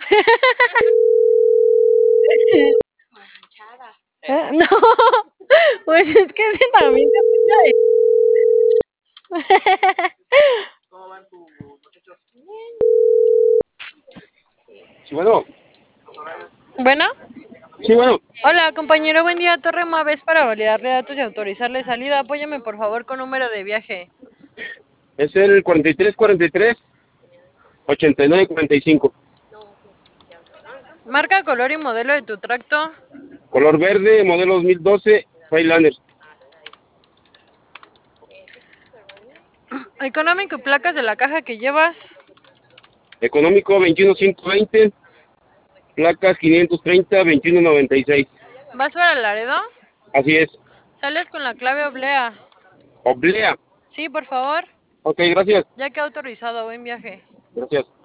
Manchada. No, pues es que ese también se escucha. Sí, bueno. Bueno, Sí, bueno. hola compañero, buen día, Torre Maves para validarle datos y autorizarle salida. Apóyame por favor con número de viaje. Es el 4343-8945. Marca, color y modelo de tu tracto. Color verde, modelo 2012, Highlander. Económico y placas de la caja que llevas. Económico 21520, placas 530-2196. ¿Vas para Laredo? Así es. Sales con la clave oblea. Oblea. Sí, por favor. Ok, gracias. Ya que autorizado, buen viaje. Gracias.